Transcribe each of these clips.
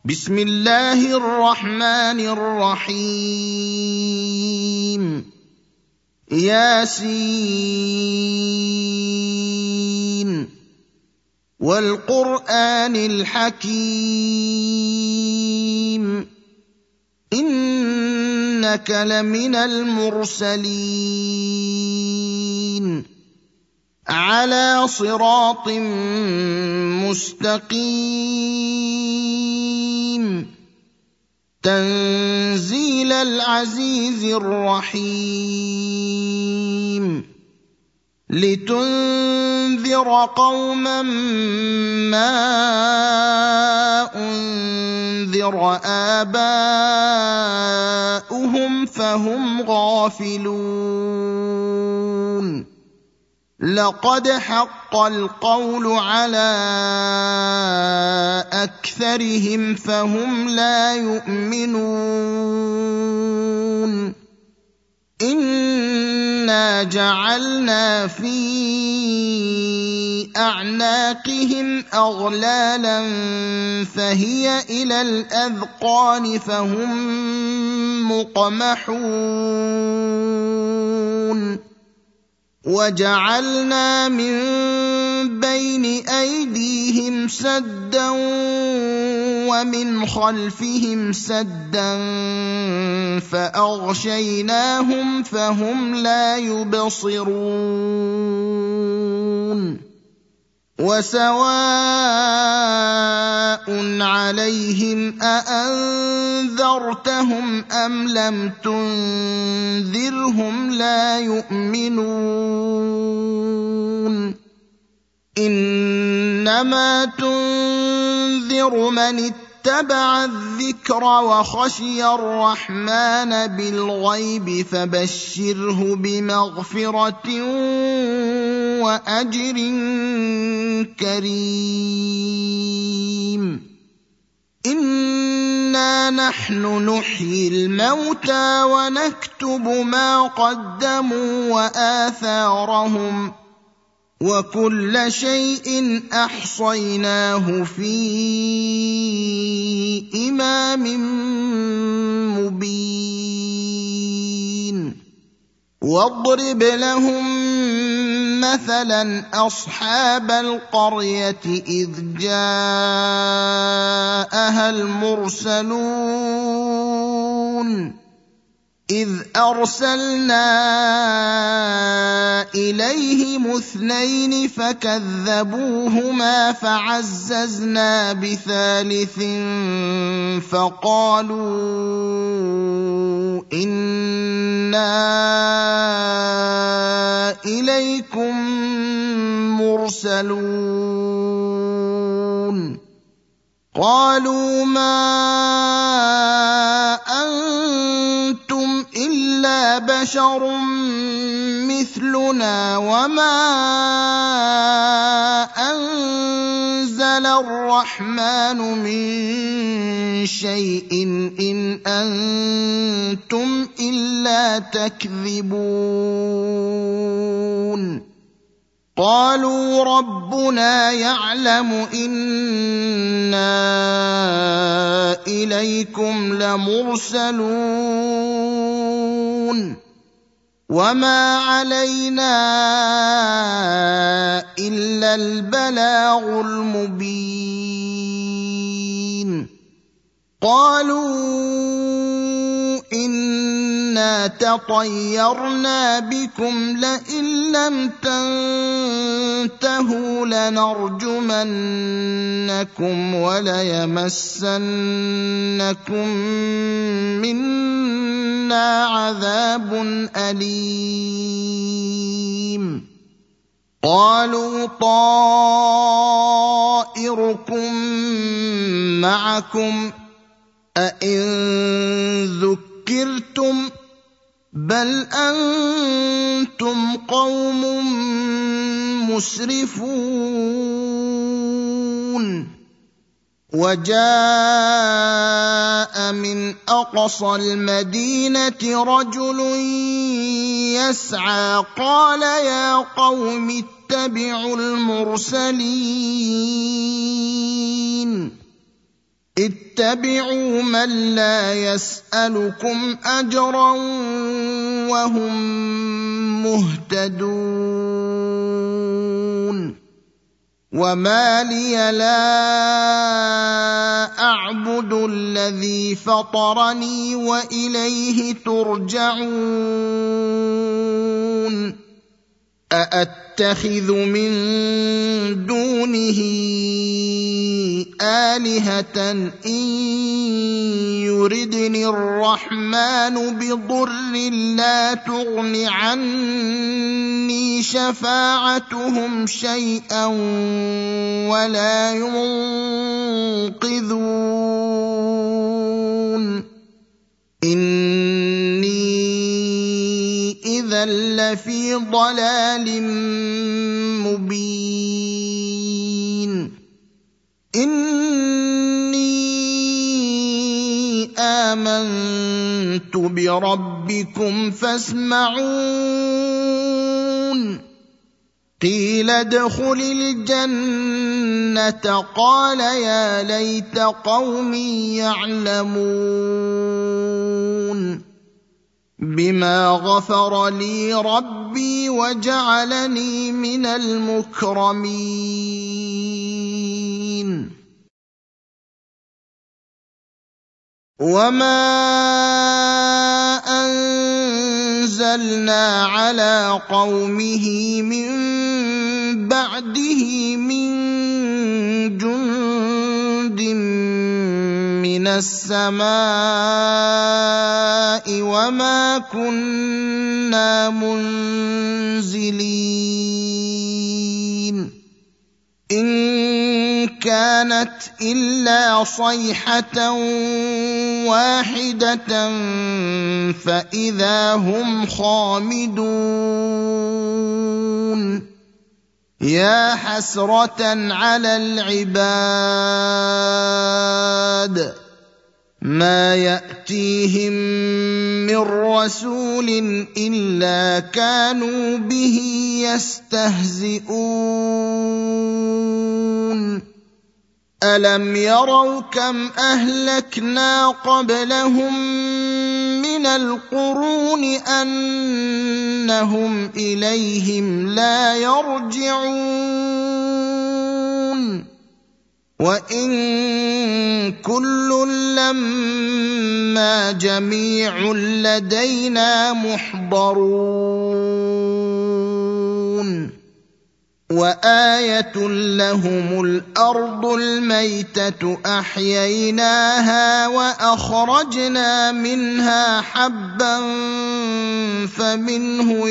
بسم الله الرحمن الرحيم ياسين والقرآن الحكيم إنك لمن المرسلين على صراط مستقيم تنزيل العزيز الرحيم لتنذر قوما ما أنذر آباؤهم فهم غافلون لقد حق القول على أكثرهم فهم لا يؤمنون إنا جعلنا في أعناقهم أغلالا فهي إلى الأذقان فهم مقمحون وجعلنا من بين أيديهم سدا ومن خلفهم سدا فأغشيناهم فهم لا يبصرون وسواء عليهم أأنذرتهم أم لم تنذرهم لا يؤمنون إنما تنذر من اتبع الذكر وخشي الرحمن بالغيب فبشره بمغفرة وأجر كريم إنا نحن نحيي الموتى ونكتب ما قدموا وآثارهم وكل شيء أحصيناه في إمام مبين واضرب لهم مثلا أصحاب القرية إذ جاءها المرسلون إذ أرسلنا إليهم اثنين فكذبوهما فعززنا بثالث فقالوا إنا إليكم مرسلون قالوا ما أنتم إلا بشر مثلنا وما أنزل الرحمن من شيء إن أنتم إلا تكذبون قالوا ربنا يعلم إنا إليكم لمرسلون وما علينا إلا البلاغ المبين قالوا إنا تطيرنا بكم لئن لم تنتهوا لنرجمنكم وليمسنكم منا عذاب أليم قالوا طائركم معكم أئن ذكرتم بل أنتم قوم مسرفون وجاء من أقصى المدينة رجل يسعى قال يا قوم اتبعوا المرسلين اتبعوا من لا يسألكم أجرا وهم مهتدون وما لي لا أعبد الذي فطرني وإليه ترجعون أأتخذ من دونه آلهة إن يردني الرحمن بضر لا تغن عني شفاعتهم شيئا ولا ينقذون إني إذا لفي ضلال مبين إني آمنت بربكم فاسمعون قيل ادخل الجنة قال يا ليت قومي يعلمون بما غفر لي ربي وجعلني من المكرمين وما أنزلنا على قومه من بعده من جند من السماء وما كنا منزلين إن كانت إلا صيحة واحدة فإذا هم خامدون يا حسرة على العباد ما يأتيهم من رسول إلا كانوا به يستهزئون ألم يروا كم أهلكنا قبلهم من القرون أنهم إليهم لا يرجعون وإن كل لما جميع لدينا محضرون وآية لهم الأرض الميتة أحييناها وأخرجنا منها حبا فمنه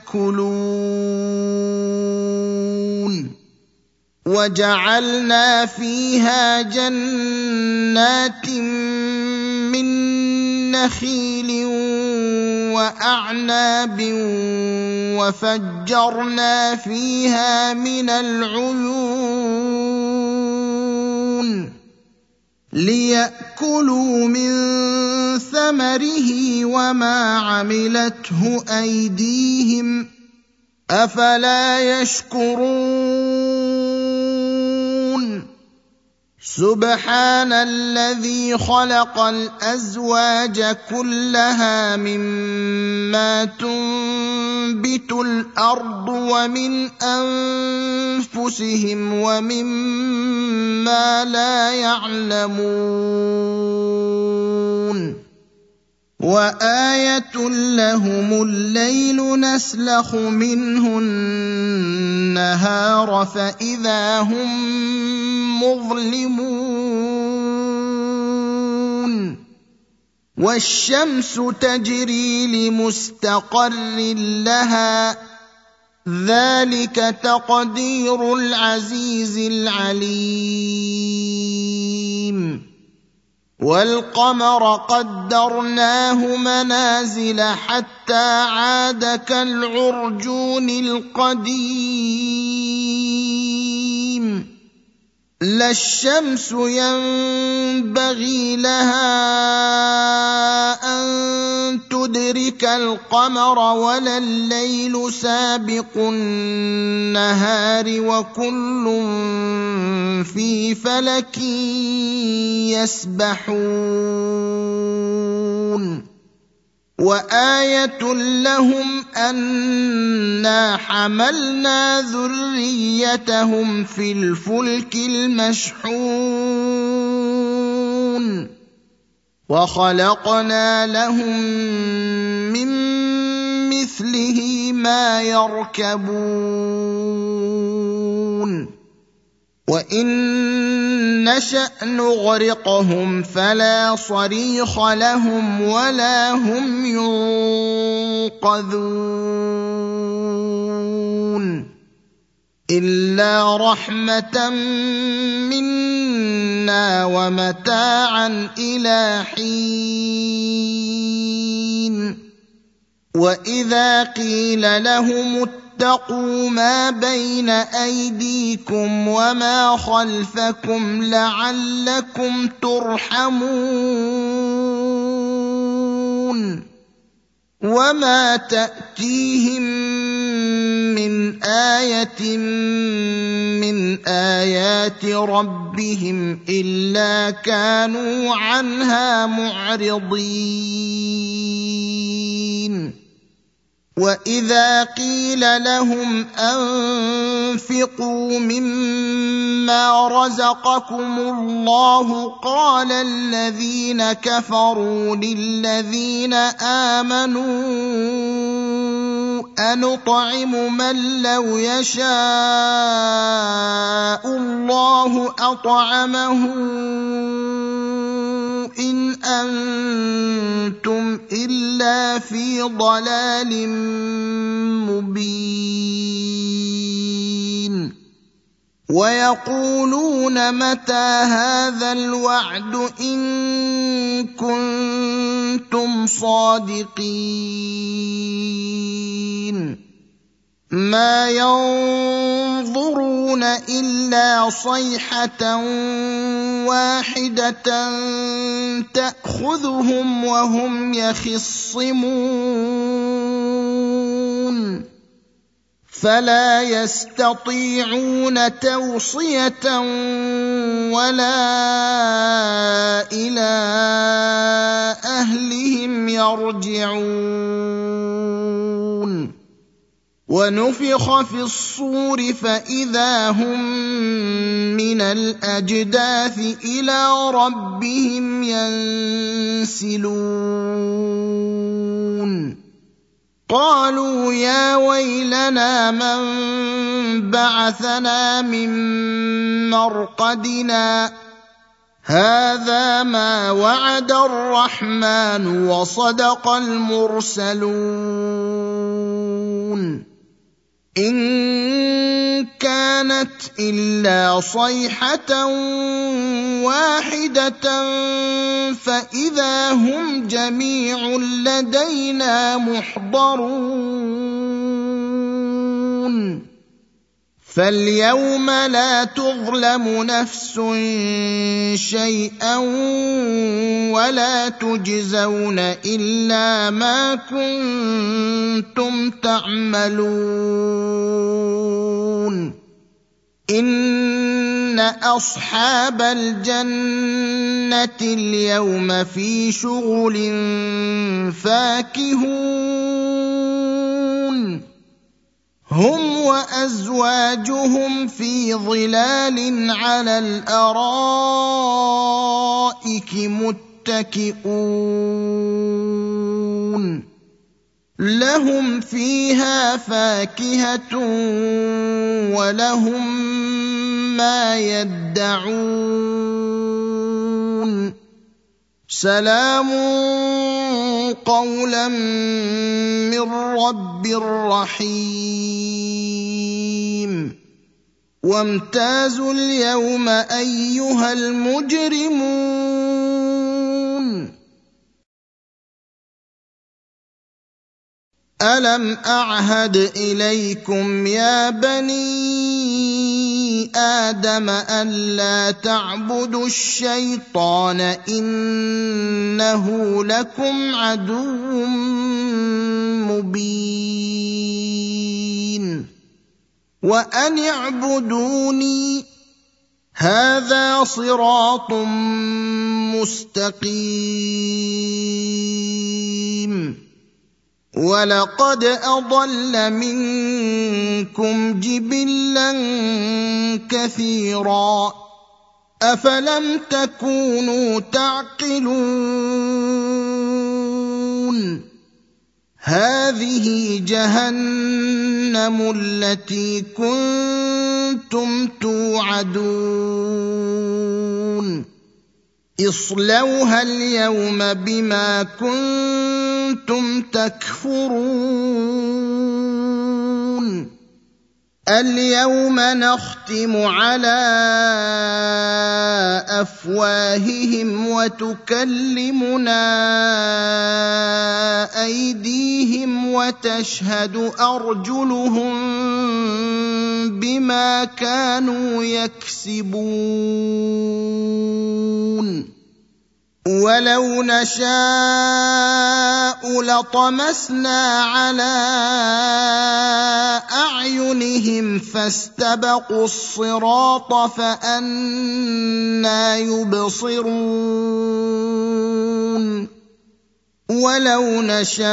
يأكلون وجعلنا فيها جنات من نخيل وأعناب وفجرنا فيها من العيون ليأكلوا من ثمره وما عملته أيديهم أفلا يشكرون سبحان الذي خلق الأزواج كلها مما تنبت الأرض ومن أنفسهم ومما لا يعلمون وآية لهم الليل نسلخ منه النهار فإذا هم مظلمون والشمس تجري لمستقر لها ذلك تقدير العزيز العليم والقمر قدرناه منازل حتى عاد كالعرجون القديم لا الشمس ينبغي لها أن تدرك ليدرك القمر ولا الليل سابق النهار وكل في فلك يسبحون وآية لهم أنا حملنا ذريتهم في الفلك المشحون وخلقنا لهم من مثله ما يركبون وإن نشأ نغرقهم فلا صريخ لهم ولا هم ينقذون إلا رحمة منا ومتاعا إلى حين وإذا قيل لهم اتقوا ما بين أيديكم وما خلفكم لعلكم ترحمون وما تأتيهم من آية من آيات ربهم إلا كانوا عنها معرضين وإذا قيل لهم أنفقوا مما رزقكم الله قال الذين كفروا للذين آمنوا أنطعم من لو يشاء الله أطعمه إن أنتم إلا في ضلال مبين ويقولون متى هذا الوعد إن كنتم صادقين ما ينظرون إلا صيحة واحدة تأخذهم وهم يخصمون فلا يستطيعون توصية ولا إلى أهلهم يرجعون ونفخ في الصور فإذا هم من الأجداث إلى ربهم ينسلون قالوا يا ويلنا من بعثنا من مرقدنا هذا ما وعد الرحمن وصدق المرسلون إن كانت إلا صيحة واحدة فإذا هم جميع لدينا محضرون فاليوم لا تظلم نفس شيئا ولا تجزون إلا ما كنتم تعملون إن أصحاب الجنة اليوم في شغل فاكهون هم وأزواجهم في ظلال على الأرائك متكئون لهم فيها فاكهة ولهم ما يدعون سلام قولا من رب رحيم وامتازوا اليوم أيها المجرمون ألم أعهد إليكم يا بني آدم ألا تعبدوا الشيطان إنه لكم عدو مبين وأن اعبدوني هذا صراط مستقيم ولقد أضل منكم جبلا كثيرا أفلم تكونوا تعقلون هذه جهنم التي كنتم توعدون اصلوها اليوم بما كنتم تكفرون اليوم نختم على أفواههم وتكلمنا أيديهم وتشهد أرجلهم بما كانوا يكسبون ولو نشاء لطمسنا على أعينهم فاستبقوا الصراط فأنى يبصرون ولو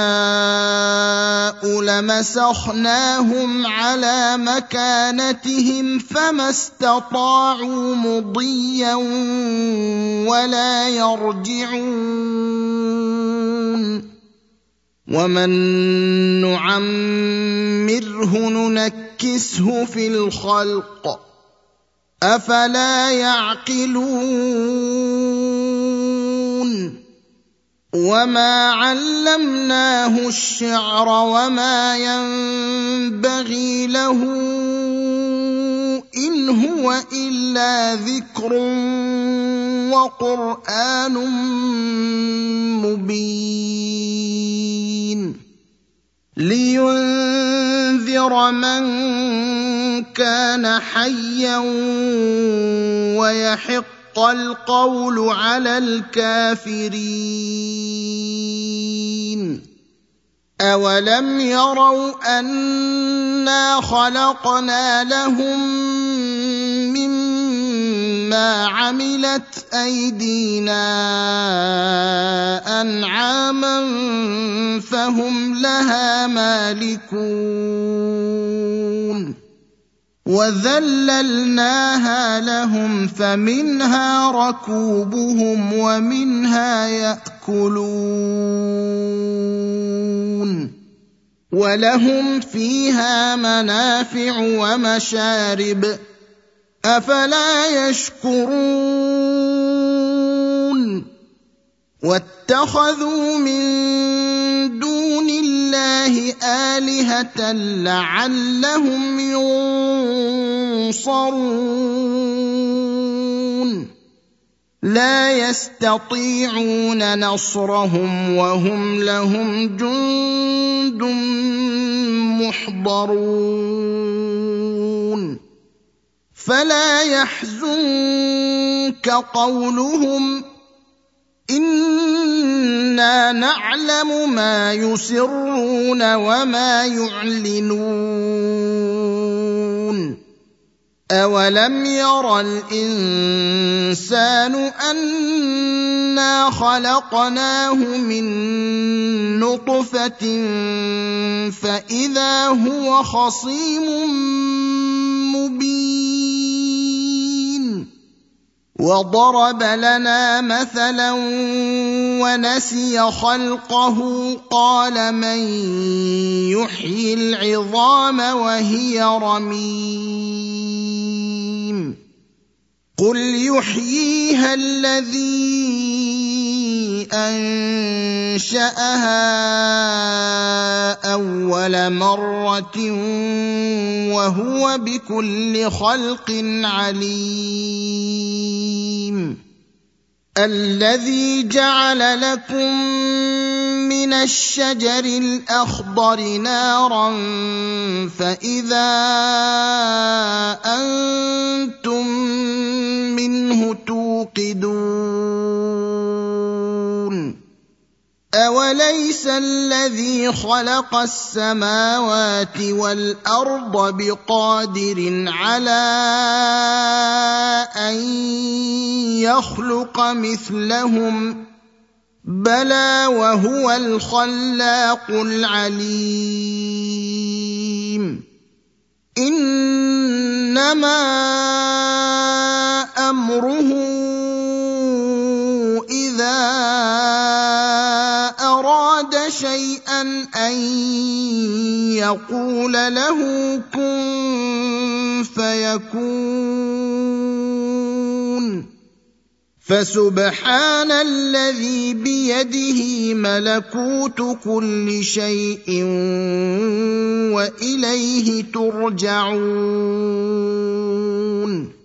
نشاء لمسخناهم على مكانتهم فما استطاعوا مضيا ولا يرجعون ومن نعمره ننكسه في الخلق أفلا يعقلون وما علمناه الشعر وما ينبغي له إن هو إلا ذكر وقرآن مبين لينذر من كان حيا ويحق القول على الكافرين أولم يروا أنا خلقنا لهم مما عملت أيدينا أنعاما فهم لها مالكون وذللناها لهم فمنها ركوبهم ومنها يأكلون ولهم فيها منافع ومشارب أفلا يشكرون واتخذوا من دون الله آلهة لعلهم ينصرون لا يستطيعون نصرهم وهم لهم جند محضرون فلا يحزنك قولهم إنا نعلم ما يسرون وما يعلنون أولم ير الإنسان أنا خلقناه من نطفة فإذا هو خصيم مبين وضرب لنا مثلا ونسي خلقه قال من يحيي العظام وهي رميم قل يحييها الذي أنشأها أول مرة وهو بكل خلق عليم الذي جعل لكم من الشجر الأخضر نارا فإذا أنتم منه توقدون أوليس الذي خلق السماوات والأرض بقادر على أن يخلق مثلهم بلى وهو الخلاق العليم إنما أمره إذا أراد شيئا أن يقول له كن فيكون فسبحان الذي بيده ملكوت كل شيء وإليه ترجعون